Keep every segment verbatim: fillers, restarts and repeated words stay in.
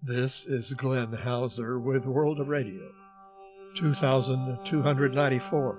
This is Glenn Hauser with World of Radio, two thousand two hundred ninety-four.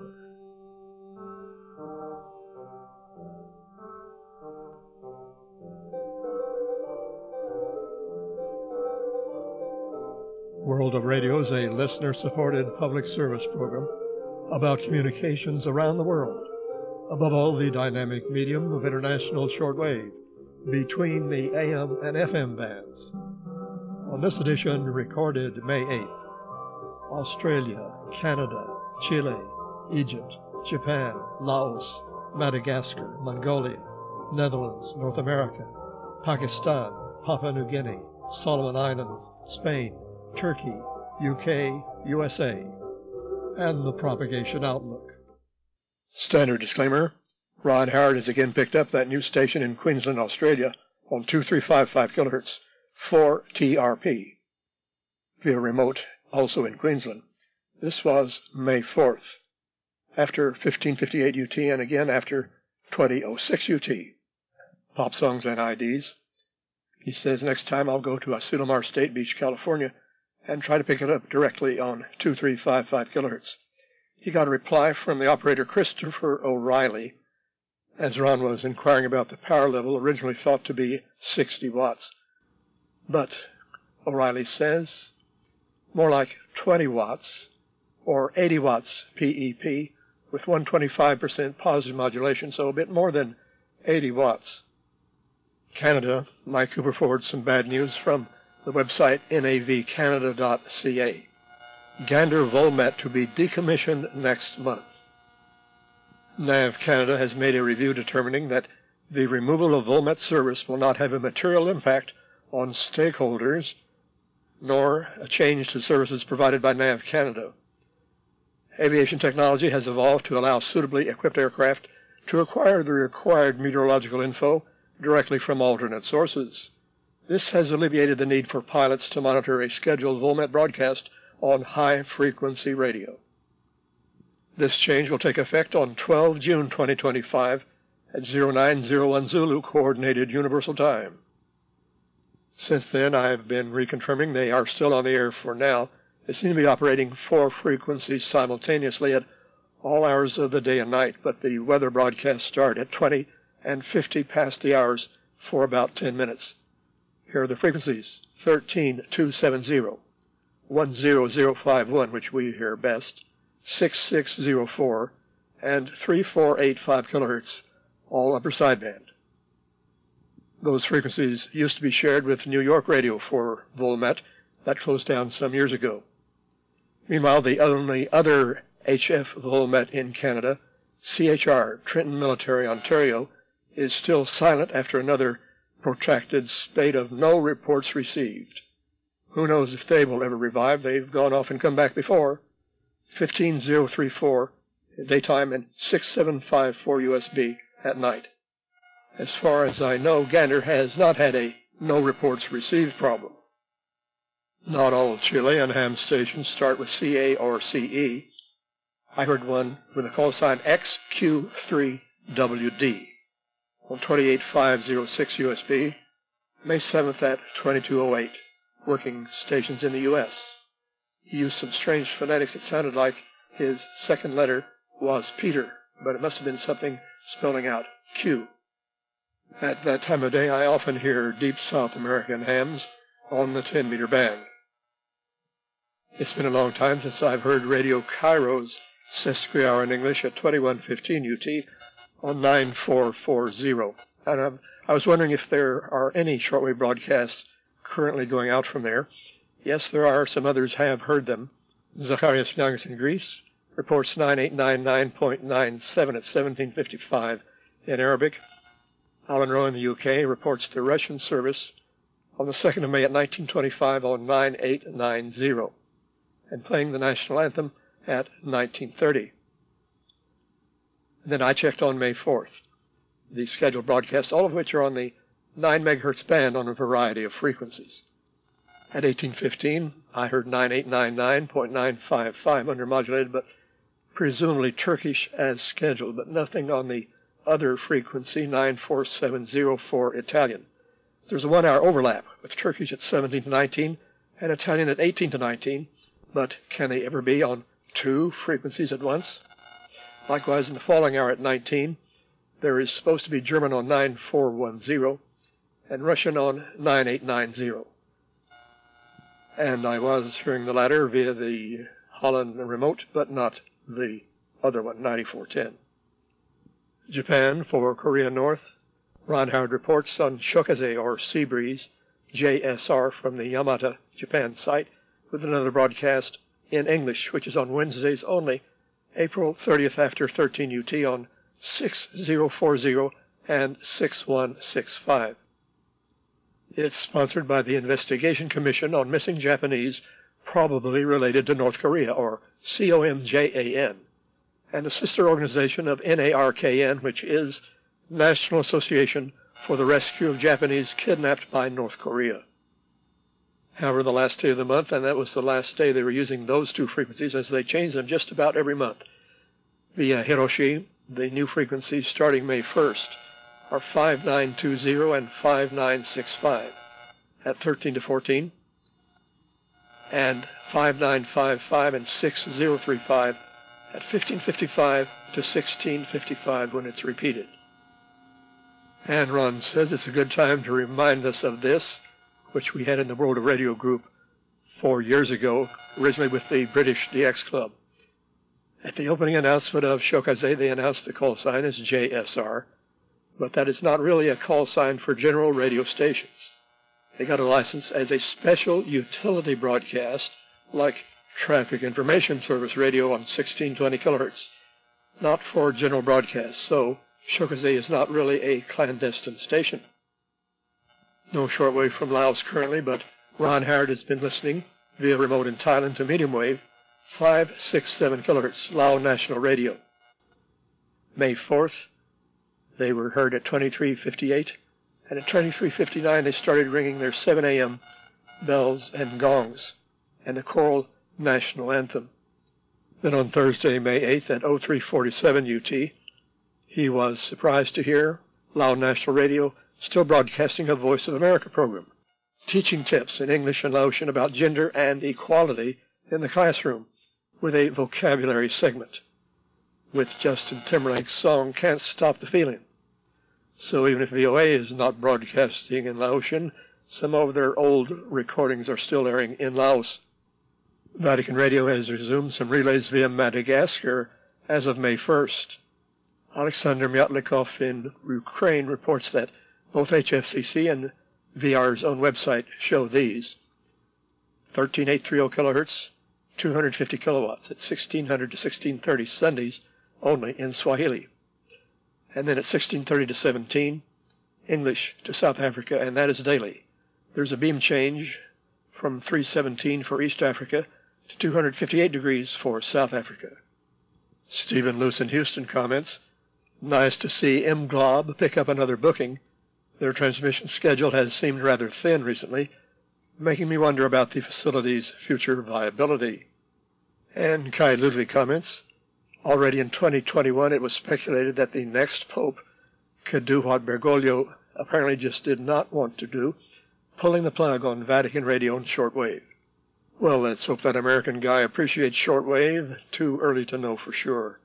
World of Radio is a listener-supported public service program about communications around the world, above all the dynamic medium of international shortwave between the A M and F M bands. On this edition, recorded May eighth, Australia, Canada, Chile, Egypt, Japan, Laos, Madagascar, Mongolia, Netherlands, North America, Pakistan, Papua New Guinea, Solomon Islands, Spain, Turkey, U K, U S A, and the propagation outlook. Standard disclaimer. Ron Howard has again picked up that new station in Queensland, Australia on two three five five kilohertz, four T R P, via remote, also in Queensland. This was May fourth, after fifteen fifty-eight U T and again after twenty oh six U T. Pop songs and I Ds. He says, next time I'll go to Asilomar State Beach, California, and try to pick it up directly on two three five five kilohertz. He got a reply from the operator Christopher O'Reilly, as Ron was inquiring about the power level originally thought to be sixty watts. But O'Reilly says more like twenty watts or eighty watts P E P with one hundred twenty-five percent positive modulation, so a bit more than eighty watts. Canada, Mike Cooper forwards some bad news from the website N A V Canada dot C A. Gander Volmet to be decommissioned next month. N A V Canada has made a review determining that the removal of Volmet service will not have a material impact on stakeholders, nor a change to services provided by N A V Canada. Aviation technology has evolved to allow suitably equipped aircraft to acquire the required meteorological info directly from alternate sources. This has alleviated the need for pilots to monitor a scheduled Volmet broadcast on high-frequency radio. This change will take effect on the twelfth of June twenty twenty-five at oh nine oh one Zulu Coordinated Universal Time. Since then, I've been reconfirming they are still on the air for now. They seem to be operating four frequencies simultaneously at all hours of the day and night, but the weather broadcasts start at twenty and fifty past the hours for about ten minutes. Here are the frequencies: thirteen two seventy, one zero zero five one, which we hear best, six six zero four, and three four eight five kilohertz, all upper sideband. Those frequencies used to be shared with New York Radio for Volmet. That closed down some years ago. Meanwhile, the only other H F Volmet in Canada, C H R, Trenton Military, Ontario, is still silent after another protracted spate of no reports received. Who knows if they will ever revive? They've gone off and come back before. fifteen oh thirty-four daytime and six seven five four U S B at night. As far as I know, Gander has not had a no reports received problem. Not all Chilean ham stations start with C A or C E. I heard one with a call sign X Q three W D on twenty-eight five oh six U S B, May seventh at twenty-two oh eight, working stations in the U S. He used some strange phonetics. It sounded like his second letter was Peter, but it must have been something spelling out Q. At that time of day, I often hear deep South American hams on the ten meter band. It's been a long time since I've heard Radio Cairo's sesqui hour in English at twenty-one fifteen U T on nine four four zero. And I'm, I was wondering if there are any shortwave broadcasts currently going out from there. Yes, there are. Some others have heard them. Zacharias Piangas in Greece reports nine eight nine nine point nine seven at seventeen fifty-five in Arabic. Alan Rowe in the U K reports the Russian service on the second of May at nineteen twenty-five on nine eight nine zero and playing the national anthem at nineteen thirty. And then I checked on May fourth, the scheduled broadcasts, all of which are on the nine megahertz band on a variety of frequencies. At eighteen fifteen, I heard nine eight nine nine point nine five five undermodulated, but presumably Turkish as scheduled, but nothing on the other frequency, nine four seven zero four Italian. There's a one-hour overlap with Turkish at seventeen to nineteen and Italian at eighteen to nineteen, but can they ever be on two frequencies at once? Likewise, in the following hour at nineteen, there is supposed to be German on nine four one zero and Russian on nine eight nine zero. And I was hearing the latter via the Holland remote, but not the other one, ninety-four ten. Japan for Korea North. Ron Howard reports on Shokaze or Sea Breeze, J S R from the Yamata, Japan site, with another broadcast in English, which is on Wednesdays only, April thirtieth after thirteen U T on six zero four zero and six one six five. It's sponsored by the Investigation Commission on Missing Japanese, probably related to North Korea, or C O M J A N, and the sister organization of N A R K N, which is National Association for the Rescue of Japanese Kidnapped by North Korea. However, the last day of the month, and that was the last day they were using those two frequencies, as they change them just about every month. Via Hiroshi, the new frequencies starting May first are five nine two zero and five nine six five at thirteen to fourteen, and five nine five five and six zero three five at fifteen fifty-five to sixteen fifty-five when it's repeated. And Ron says it's a good time to remind us of this, which we had in the World of Radio group four years ago, originally with the British D X Club. At the opening announcement of Shokaze, they announced the call sign as J S R, but that is not really a call sign for general radio stations. They got a license as a special utility broadcast, like Traffic Information Service radio on sixteen twenty kilohertz, not for general broadcast, so Shokaze is not really a clandestine station. No shortwave from Laos currently, but Ron Howard has been listening via remote in Thailand to medium wave, five six seven kilohertz, Lao National Radio. May fourth, they were heard at twenty-three fifty-eight, and at twenty-three fifty-nine they started ringing their seven a m bells and gongs, and the choral national anthem. Then on Thursday, May eighth, at oh three forty-seven U T, he was surprised to hear Lao National Radio still broadcasting a Voice of America program, teaching tips in English and Laotian about gender and equality in the classroom, with a vocabulary segment, with Justin Timberlake's song Can't Stop the Feeling. So even if V O A is not broadcasting in Laotian, some of their old recordings are still airing in Laos. Vatican Radio has resumed some relays via Madagascar as of May first. Alexander Myatlikov in Ukraine reports that both H F C C and V R's own website show these. thirteen eight thirty kilohertz, two hundred fifty kilowatts at sixteen hundred to sixteen thirty Sundays only in Swahili. And then at sixteen thirty to seventeen, English to South Africa, and that is daily. There's a beam change from three seventeen for East Africa to two hundred fifty-eight degrees for South Africa. Stephen Luce in Houston comments, nice to see M Glob pick up another booking. Their transmission schedule has seemed rather thin recently, making me wonder about the facility's future viability. And Kai Ludwig comments, already in twenty twenty-one it was speculated that the next pope could do what Bergoglio apparently just did not want to do, pulling the plug on Vatican Radio and shortwave. Well, let's hope that American guy appreciates shortwave. Too early to know for sure.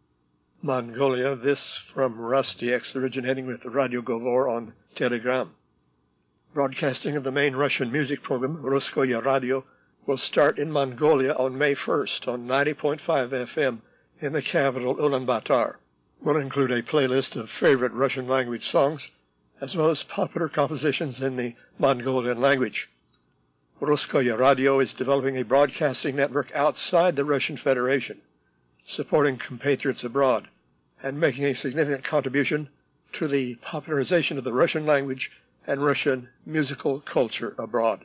Mongolia, this from Rusty X, originating with Radio Govor on Telegram. Broadcasting of the main Russian music program, Ruskoye Radio, will start in Mongolia on May first on ninety point five F M in the capital Ulaanbaatar. Will include a playlist of favorite Russian language songs, as well as popular compositions in the Mongolian language. Ruskoye Radio is developing a broadcasting network outside the Russian Federation, supporting compatriots abroad, and making a significant contribution to the popularization of the Russian language and Russian musical culture abroad.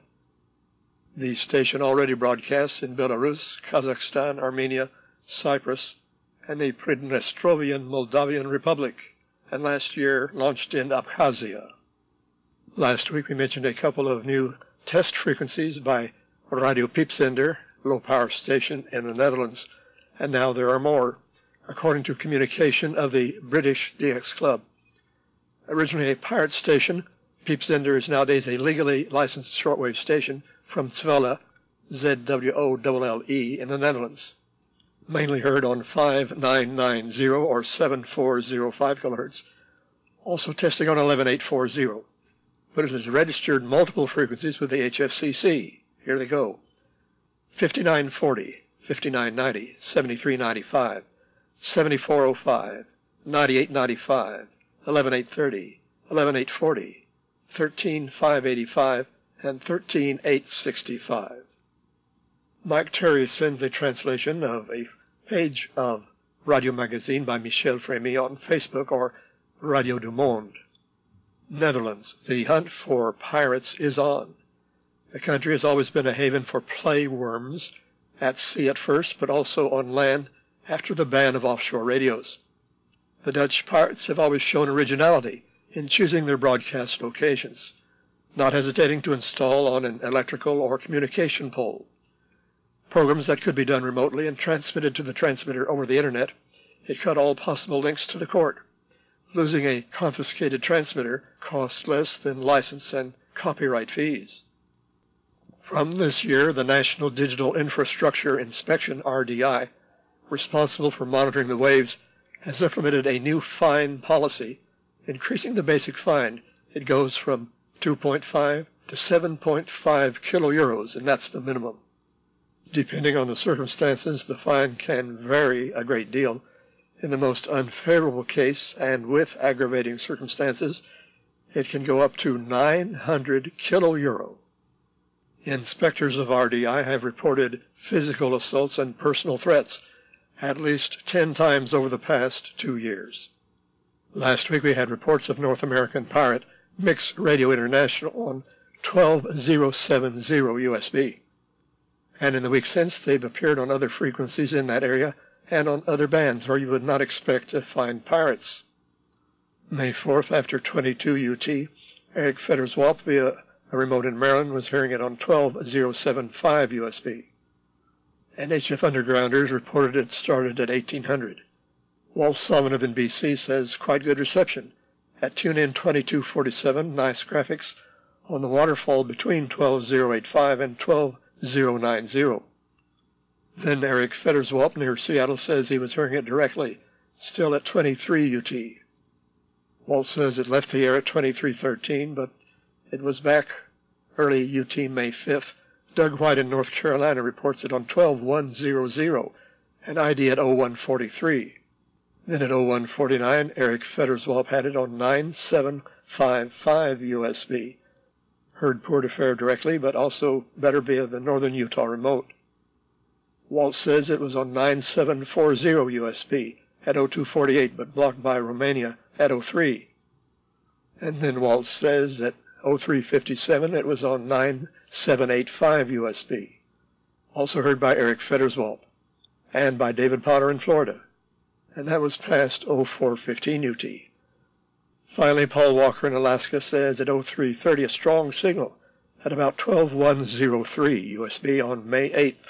The station already broadcasts in Belarus, Kazakhstan, Armenia, Cyprus, and the Pridnestrovian Moldavian Republic, and last year launched in Abkhazia. Last week we mentioned a couple of new test frequencies by Radio Piepzender, low-power station in the Netherlands, and now there are more, according to communication of the British D X Club. Originally a pirate station, Piepzender is nowadays a legally licensed shortwave station from Zwolle, Z W O L L E in the Netherlands. Mainly heard on five nine nine zero or seven four zero five kilohertz. Also testing on eleven eight forty, but it has registered multiple frequencies with the H F C C. Here they go. fifty-nine forty, fifty-nine ninety, seventy-three ninety-five, seventy-four oh five, ninety-eight ninety-five, eleven eight thirty, eleven eight forty, thirteen five eighty-five, and thirteen eight sixty-five. Mike Terry sends a translation of a page of Radio Magazine by Michel Frémy on Facebook or Radio du Monde. Netherlands, the hunt for pirates is on. The country has always been a haven for play worms, at sea at first, but also on land after the ban of offshore radios. The Dutch pirates have always shown originality in choosing their broadcast locations, not hesitating to install on an electrical or communication pole programs that could be done remotely and transmitted to the transmitter over the internet. It cut all possible links to the court. Losing a confiscated transmitter costs less than license and copyright fees. From this year, the National Digital Infrastructure Inspection, R D I, responsible for monitoring the waves, has implemented a new fine policy, increasing the basic fine. It goes from two point five to seven point five kilo euros, and that's the minimum. Depending on the circumstances, the fine can vary a great deal. In the most unfavorable case, and with aggravating circumstances, it can go up to nine hundred kilo euro. Inspectors of R D I have reported physical assaults and personal threats at least ten times over the past two years. Last week we had reports of North American pirate Mix Radio International on twelve thousand seventy U S B. And in the week since, they've appeared on other frequencies in that area and on other bands where you would not expect to find pirates. May fourth, after twenty-two U T, Eric Fedderswalp via a remote in Maryland was hearing it on twelve thousand seventy-five U S B. And H F Undergrounders reported it started at eighteen hundred. Walt Sullivan in B C says quite good reception at TuneIn twenty-two forty-seven, nice graphics on the waterfall between twelve thousand eighty-five and twelve thousand ninety. Then Eric Fedderswalp near Seattle says he was hearing it directly, still at twenty-three U T. Walt says it left the air at twenty-three thirteen, but it was back early U T May fifth. Doug White in North Carolina reports it on twelve thousand one hundred and I D at oh one forty-three. Then at oh one forty-nine, Eric Fedderswalp had it on nine seven five five U S B. Heard Port de Fer directly, but also better via the Northern Utah remote. Walt says it was on nine seven forty U S B at oh two forty-eight, but blocked by Romania at oh three. And then Walt says at oh three fifty-seven it was on nine seven eighty-five U S B. Also heard by Eric Fedderswalp and by David Potter in Florida. And that was past oh four fifteen U T. Finally, Paul Walker in Alaska says at oh three thirty a strong signal at about twelve thousand one hundred three U S B on May eighth.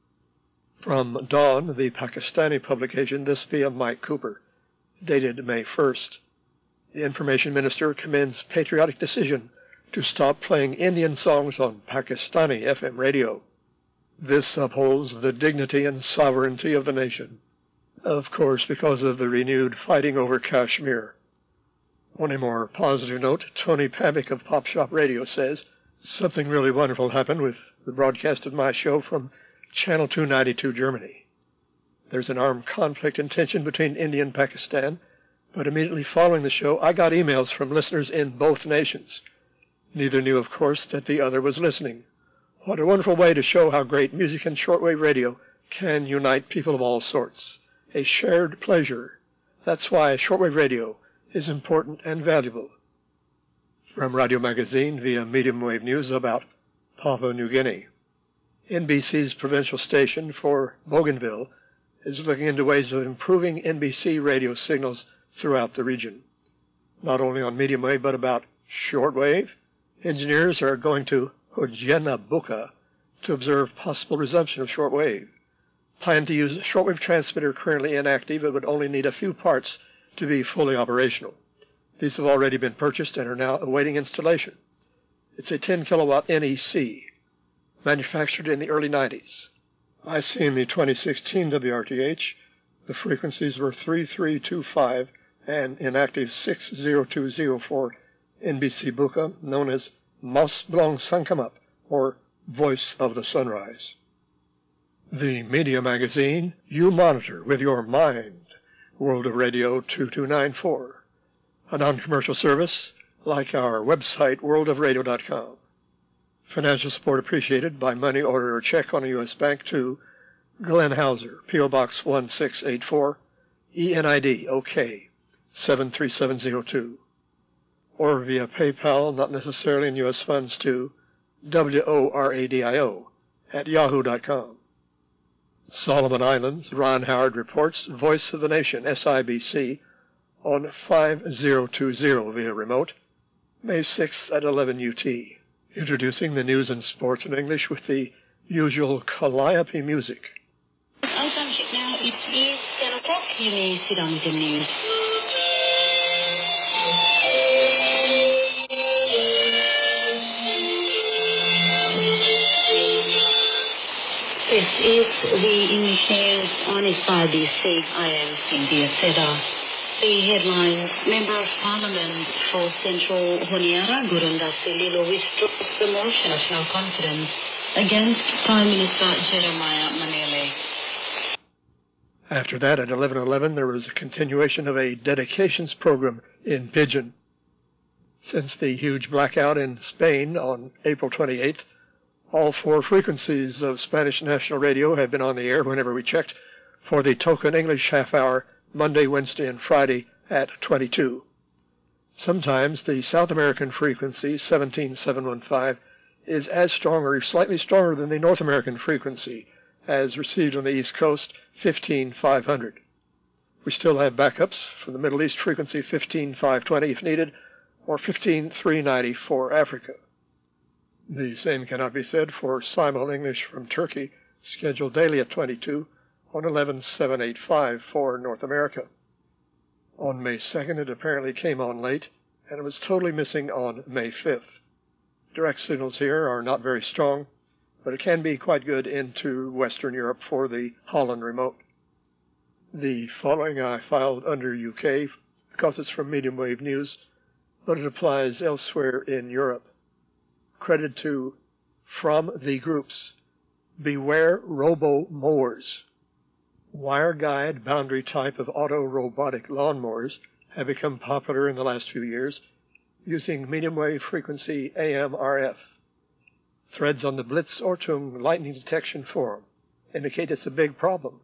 From Dawn, the Pakistani publication, this via Mike Cooper, dated May first. The information minister commends patriotic decision to stop playing Indian songs on Pakistani F M radio. This upholds the dignity and sovereignty of the nation. Of course, because of the renewed fighting over Kashmir. On a more positive note, Tony Pavick of Pop Shop Radio says, something really wonderful happened with the broadcast of my show from Channel two ninety-two, Germany. There's an armed conflict and tension between India and Pakistan, but immediately following the show, I got emails from listeners in both nations. Neither knew, of course, that the other was listening. What a wonderful way to show how great music and shortwave radio can unite people of all sorts. A shared pleasure. That's why shortwave radio is important and valuable. From Radio Magazine via Medium Wave News about Papua New Guinea. N B C's provincial station for Bougainville is looking into ways of improving N B C radio signals throughout the region. Not only on medium wave, but about shortwave. Engineers are going to Hogenabuka to observe possible resumption of shortwave. Plan to use a shortwave transmitter currently inactive. It would only need a few parts to be fully operational. These have already been purchased and are now awaiting installation. It's a ten kilowatt N E C. manufactured in the early nineties. I see in the twenty sixteen W R T H, the frequencies were three three two five and inactive six zero two zero for N B C Buka, known as Mas Blanc Sankamap, or Voice of the Sunrise. The media magazine you monitor with your mind, World of Radio two two nine four, a non-commercial service like our website world of radio dot com. Financial support appreciated by money order or check on a U S bank to Glenn Hauser, P O Box one six eight four, E N I D OK seven three seven zero two, or via PayPal, not necessarily in U S funds, to W O R A D I O at yahoo dot com. Solomon Islands, Ron Howard reports Voice of the Nation, S I B C, on five zero two zero via remote, May sixth at eleven U T. Introducing the news and sports in English with the usual calliope music. Our township now, it is ten o'clock. You may sit down with the news. This is the English news on S I B C. I am Cynthia Seda. The headlines: Member of Parliament for Central Honiara, Gurunda Selilo, withdraws the motion of no confidence against Prime Minister Jeremiah Manele. After that, at eleven eleven, there was a continuation of a dedications program in Pidgin. Since the huge blackout in Spain on April twenty-eighth, all four frequencies of Spanish National Radio have been on the air whenever we checked for the token English half hour Monday, Wednesday, and Friday at twenty-two. Sometimes the South American frequency, seventeen seven fifteen, is as strong or slightly stronger than the North American frequency, as received on the East Coast, fifteen five hundred. We still have backups for the Middle East frequency, fifteen five twenty if needed, or fifteen three ninety for Africa. The same cannot be said for Simul English from Turkey, scheduled daily at twenty-two, on eleven seven eighty-five for North America. On May second, it apparently came on late, and it was totally missing on May fifth. Direct signals here are not very strong, but it can be quite good into Western Europe for the Holland remote. The following I filed under U K because it's from Medium Wave News, but it applies elsewhere in Europe. Credit to From the Groups. Beware Robo Mowers. Wire guide boundary type of auto-robotic lawnmowers have become popular in the last few years using medium wave frequency A M R F. Threads on the Blitz Ortung lightning detection forum indicate it's a big problem.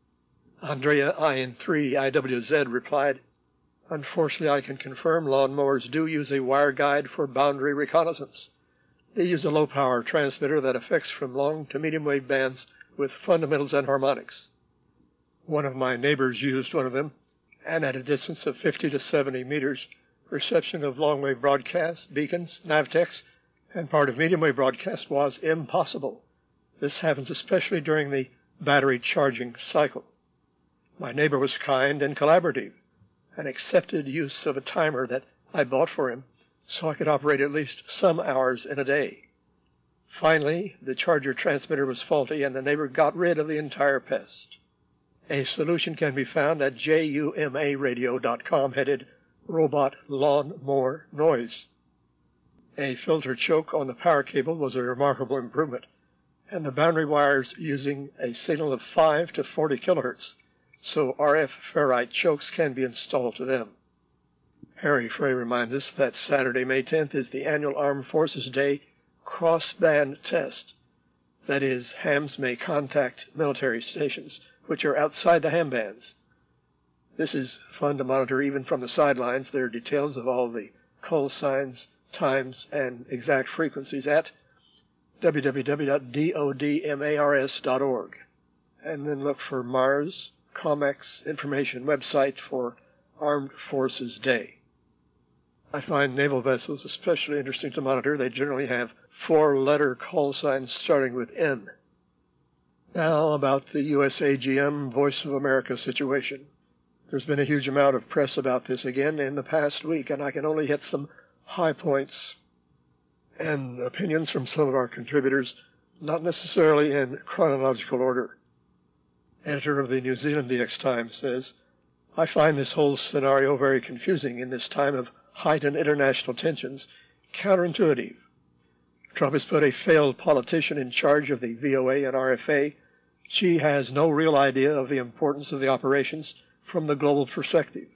Andrea I N three I W Z replied, "Unfortunately, I can confirm lawnmowers do use a wire guide for boundary reconnaissance. They use a low-power transmitter that affects from long to medium wave bands with fundamentals and harmonics. One of my neighbors used one of them, and at a distance of fifty to seventy meters, reception of long-wave broadcasts, beacons, Navtex, and part of medium-wave broadcast was impossible. This happens especially during the battery charging cycle. My neighbor was kind and collaborative, and accepted use of a timer that I bought for him so I could operate at least some hours in a day. Finally, the charger transmitter was faulty, and the neighbor got rid of the entire pest. A solution can be found at juma radio dot com headed Robot Lawn Mower Noise. A filter choke on the power cable was a remarkable improvement, and the boundary wires using a signal of five to forty kilohertz, so R F ferrite chokes can be installed to them. Harry Frey reminds us that Saturday, May tenth, is the annual Armed Forces Day cross-band test. That is, hams may contact military stations, which are outside the ham bands. This is fun to monitor even from the sidelines. There are details of all the call signs, times, and exact frequencies at w w w dot dodmars dot org. And then look for Mars COMEX information website for Armed Forces Day. I find naval vessels especially interesting to monitor. They generally have four-letter call signs starting with N. Now about the U S A G M Voice of America situation. There's been a huge amount of press about this again in the past week, and I can only hit some high points and opinions from some of our contributors not necessarily in chronological order. Editor of the New Zealand D X Times says, I find this whole scenario very confusing in this time of heightened international tensions, counterintuitive. Trump has put a failed politician in charge of the V O A and R F A. She has no real idea of the importance of the operations from the global perspective.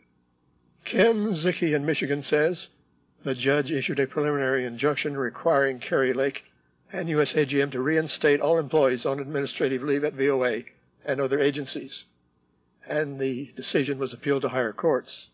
Ken Zicke in Michigan says, the judge issued a preliminary injunction requiring Kari Lake and U S A G M to reinstate all employees on administrative leave at V O A and other agencies. And the decision was appealed to higher courts.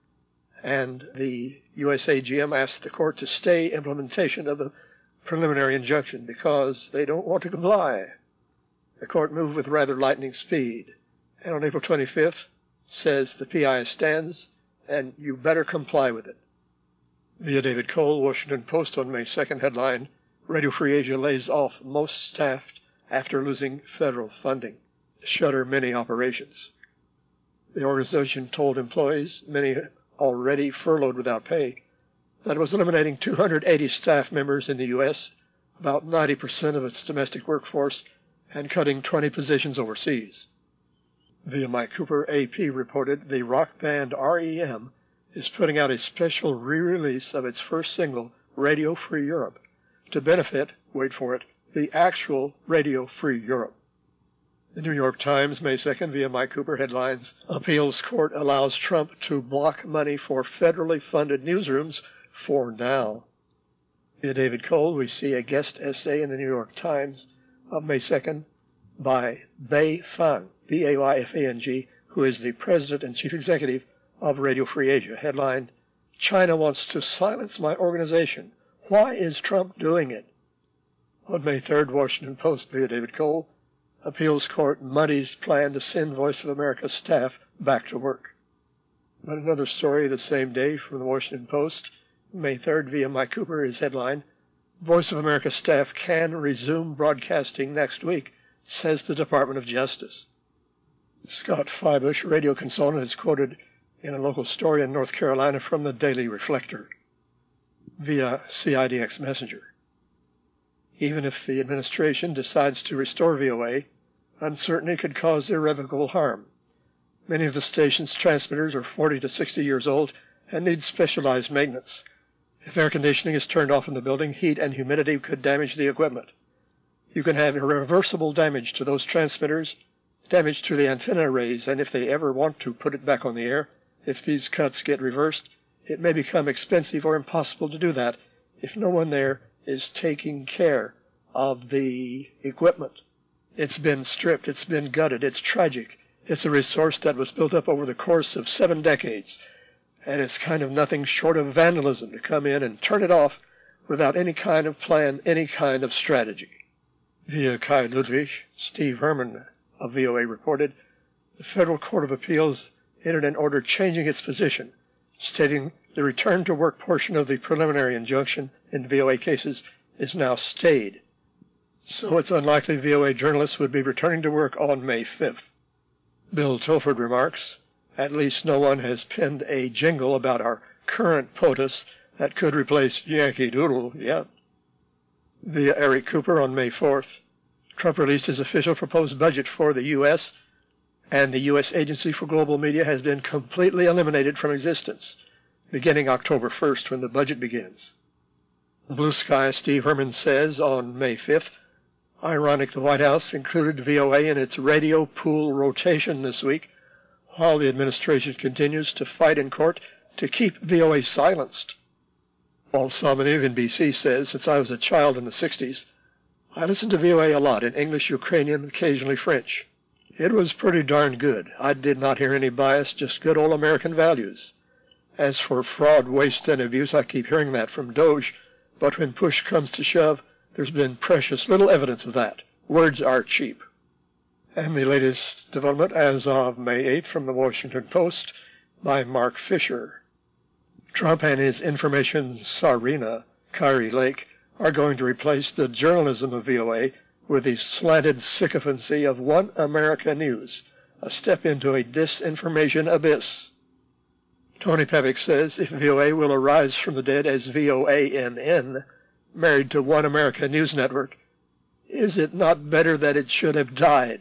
And the U S A G M asked the court to stay implementation of the preliminary injunction because they don't want to comply. The court moved with rather lightning speed, and on April twenty-fifth says the P I stands and you better comply with it. Via David Cole, Washington Post on May second headline, Radio Free Asia lays off most staff after losing federal funding to shutter many operations. The organization told employees, many already furloughed without pay, that it was eliminating two hundred eighty staff members in the U S, about ninety percent of its domestic workforce, and cutting twenty positions overseas. Via Mike Cooper, A P reported the rock band R E M is putting out a special re-release of its first single, Radio Free Europe, to benefit, wait for it, the actual Radio Free Europe. The New York Times, May second, via Mike Cooper, headlines, Appeals Court allows Trump to block money for federally funded newsrooms for now. Via David Cole, we see a guest essay in the New York Times of May second by Bei Fang, B A Y F A N G, who is the president and chief executive of Radio Free Asia. Headline, China wants to silence my organization. Why is Trump doing it? On May third, Washington Post, via David Cole, Appeals Court muddies plan to send Voice of America staff back to work. But another story the same day from the Washington Post, May third, via Mike Cooper, is headline, Voice of America staff can resume broadcasting next week, says the Department of Justice. Scott Feibush, radio consultant, is quoted in a local story in North Carolina from the Daily Reflector via C I D X Messenger. Even if the administration decides to restore V O A, uncertainty could cause irrevocable harm. Many of the station's transmitters are forty to sixty years old and need specialized maintenance. If air conditioning is turned off in the building, heat and humidity could damage the equipment. You can have irreversible damage to those transmitters, damage to the antenna arrays, and if they ever want to put it back on the air, if these cuts get reversed, it may become expensive or impossible to do that if no one there is taking care of the equipment. It's been stripped, it's been gutted, it's tragic. It's a resource that was built up over the course of seven decades, and it's kind of nothing short of vandalism to come in and turn it off without any kind of plan, any kind of strategy. Via Kai Ludwig, Steve Herman of V O A reported, the Federal Court of Appeals entered an order changing its position, stating the return to work portion of the preliminary injunction in V O A cases is now stayed. So it's unlikely V O A journalists would be returning to work on May fifth. Bill Tilford remarks, at least no one has penned a jingle about our current POTUS that could replace Yankee Doodle yet. Via Eric Cooper on May fourth, Trump released his official proposed budget for the U S, and the U S Agency for Global Media has been completely eliminated from existence, beginning October first when the budget begins. Blue Sky, Steve Herman says on May fifth, ironic the White House included V O A in its radio pool rotation this week, while the administration continues to fight in court to keep V O A silenced. Paul Somony of N B C says, since I was a child in the sixties, I listened to V O A a lot in English, Ukrainian, occasionally French. It was pretty darn good. I did not hear any bias, just good old American values. As for fraud, waste, and abuse, I keep hearing that from Doge, but when push comes to shove, there's been precious little evidence of that. Words are cheap. And the latest development as of May eighth from the Washington Post by Mark Fisher. Trump and his information tsarina, Kari Lake, are going to replace the journalism of V O A with the slanted sycophancy of One America News, a step into a disinformation abyss. Tony Pevick says if V O A will arise from the dead as V O A N N, married to One America News Network, Is it not better that it should have died?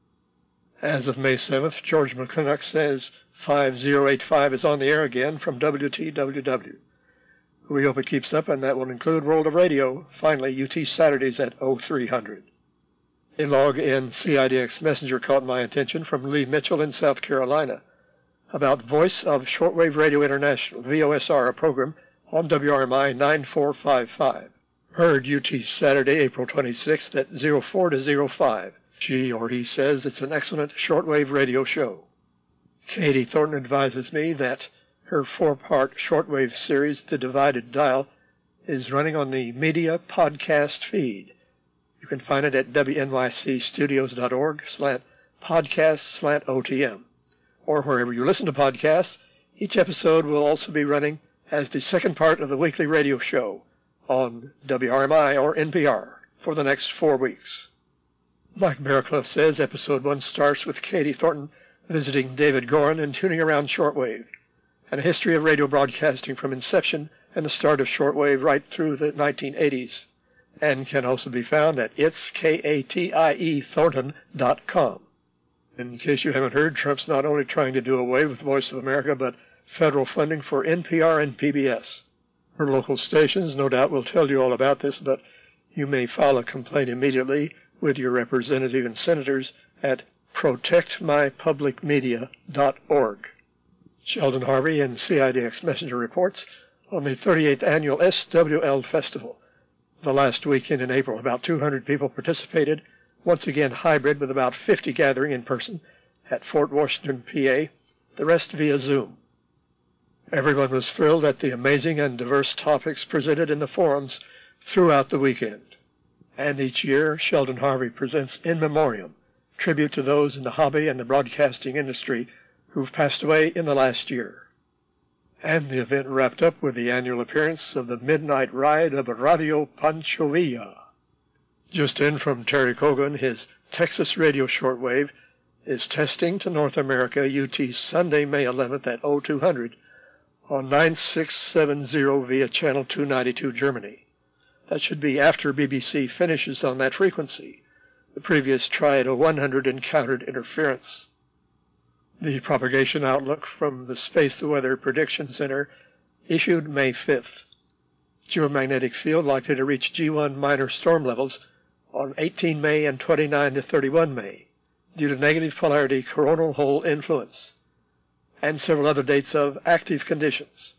As of May seventh, George McClintock says five zero eight five is on the air again from W T W W. We hope it keeps up, and that will include World of Radio, finally U T Saturdays at oh three hundred. A log in C I D X Messenger caught my attention from Lee Mitchell in South Carolina about Voice of Shortwave Radio International, V O S R, a program on W R M I nine four five five. Heard U T Saturday, April twenty-sixth at oh four to oh five. She or he says it's an excellent shortwave radio show. Katie Thornton advises me that her four-part shortwave series, The Divided Dial, is running on the Media Podcast feed. You can find it at W N Y C studios dot org slant podcast slant O T M. Or wherever you listen to podcasts, each episode will also be running as the second part of the weekly radio show on W R M I or N P R for the next four weeks. Mike Barraclough says episode one starts with Katie Thornton visiting David Gorin and tuning around shortwave, and a history of radio broadcasting from inception and the start of shortwave right through the nineteen eighties, and can also be found at its K A T I E Thornton dot com. In case you haven't heard, Trump's not only trying to do away with Voice of America, but federal funding for N P R and P B S. Her local stations no doubt will tell you all about this, but you may file a complaint immediately with your representative and senators at protect my public media dot org. Sheldon Harvey and C I D X Messenger reports on the thirty-eighth Annual S W L Festival. The last weekend in April, about two hundred people participated, once again hybrid with about fifty gathering in person at Fort Washington, P A, the rest via Zoom. Everyone was thrilled at the amazing and diverse topics presented in the forums throughout the weekend. And each year, Sheldon Harvey presents In Memoriam, tribute to those in the hobby and the broadcasting industry who've passed away in the last year. And the event wrapped up with the annual appearance of the midnight ride of Radio Pancho Villa. Just in from Terry Cogan, his Texas radio shortwave is testing to North America U T Sunday, May eleventh at oh two hundred on nine six seven zero via channel two ninety-two Germany. That should be after B B C finishes on that frequency. The previous try at oh one hundred encountered interference. The propagation outlook from the Space Weather Prediction Center issued May fifth. Geomagnetic field likely to reach G one minor storm levels on eighteen May and twenty-nine to thirty-one May due to negative polarity coronal hole influence, and several other dates of active conditions.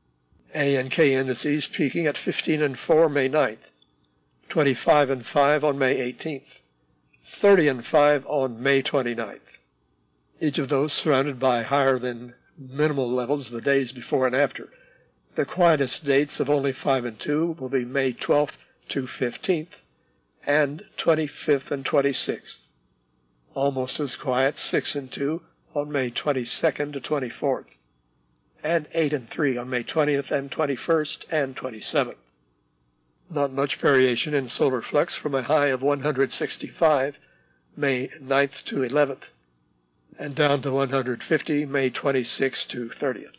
A and K indices peaking at fifteen and four May ninth, twenty-five and five on May eighteenth, thirty and five on May twenty-ninth. Each of those surrounded by higher than minimal levels the days before and after. The quietest dates of only five and two will be May twelfth to fifteenth and twenty-fifth and twenty-sixth. Almost as quiet six and two on May twenty-second to twenty-fourth, and eight and three on May twentieth and twenty-first and twenty-seventh. Not much variation in solar flux from a high of one hundred sixty-five May ninth to eleventh, and down to one hundred fifty May twenty-sixth to thirtieth.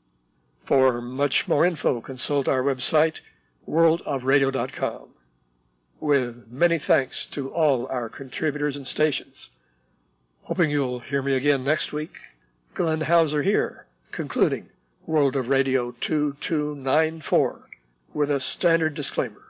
For much more info, consult our website, world of radio dot com. With many thanks to all our contributors and stations. Hoping you'll hear me again next week, Glenn Hauser here, concluding World of Radio two two nine four with a standard disclaimer.